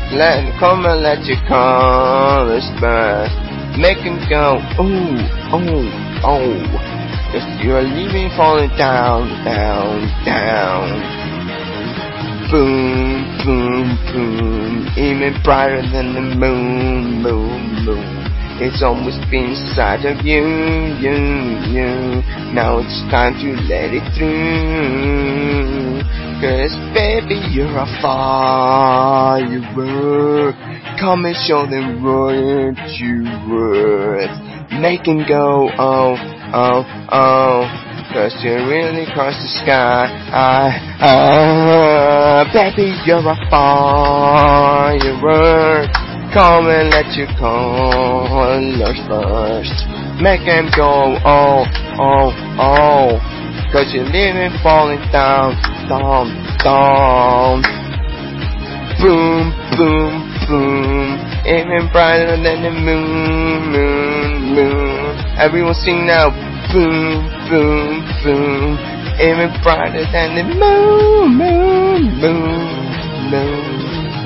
Come and let your colors burst. Make him go, ooh, oh, oh. Cause you're leaving falling down, down, down. Boom, boom, boom. Even brighter than the moon, moon, moon. It's always been inside of you, you. Now it's time to let it through. Cause baby, you're a firework. Come and show them what you're worth. Make him go, oh, oh, oh. Cause you really cross the sky. Baby, you're a firework. Come and let your colors burst. Make them go, oh, oh, oh. Cause you're living falling down, down, down. Boom, boom, boom. Even brighter than the moon, moon, moon. Everyone sing now. Boom, boom, boom. Even brighter than the moon, moon, moon, moon.